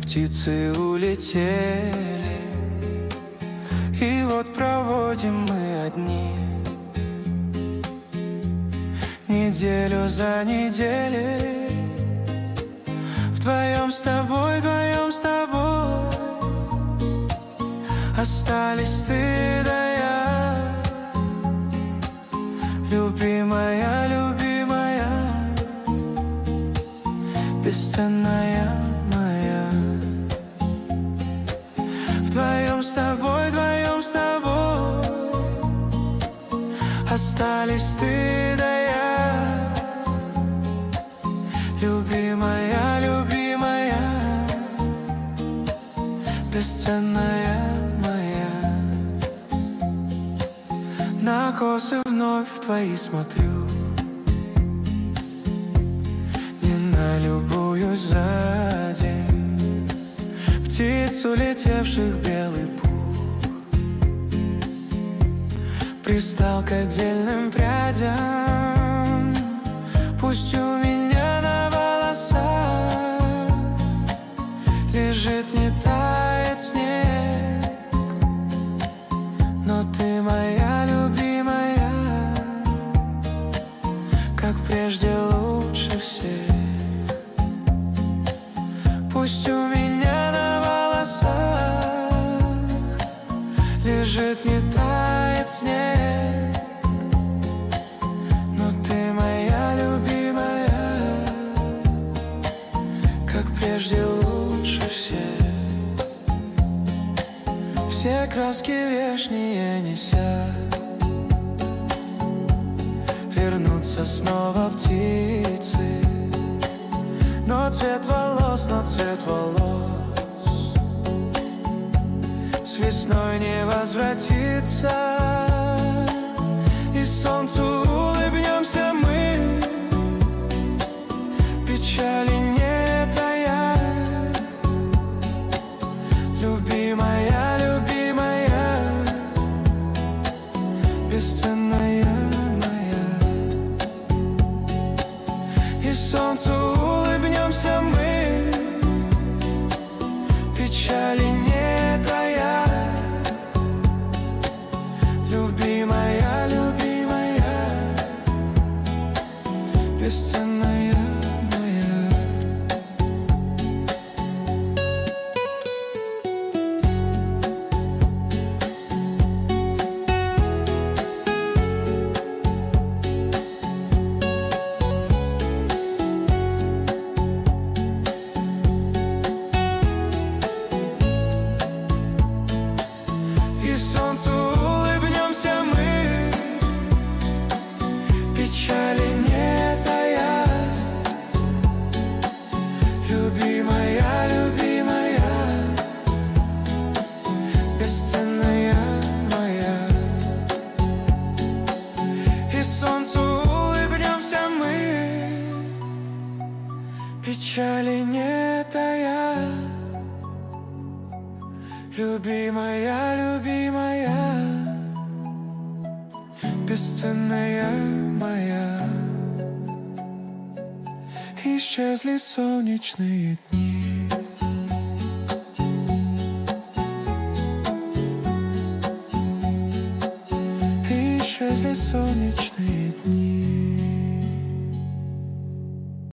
птицы улетели, и вот проводим мы одни неделю за неделей. Вдвоем с тобой, вдвоем с тобой остались ты да я. Любимая, любимая, бесценная моя. Вдвоем с тобой, вдвоем с тобой остались ты да я. Любимая, любимая, бесценная моя. На косы вновь твои смотрю, не налюбуюсь за день птиц, улетевших белый пух, пристал к отдельным прядям. Пусть у меня на волосах лежит, не тает снег, но ты моя любимая, как прежде лучше всех. Пусть у меня на волосах лежит, не тает снег, но ты моя любимая, как прежде лучше всех. Все краски вешние неся, вернутся снова птицы, но цвет волос с весной не возвратится. И солнцу улыбнемся мы, печали не тая. Любимая, любимая, бесценная моя. И солнцу улыбнемся мы, печали не тая. Любимая, любимая, бесценная моя. И солнцу улыбнемся мы, печали не тая. Любимая, любимая, бесценная моя. И солнцу улыбнемся мы, печали не тая. Любимая, любимая, бесценная моя. Исчезли солнечные дни, исчезли солнечные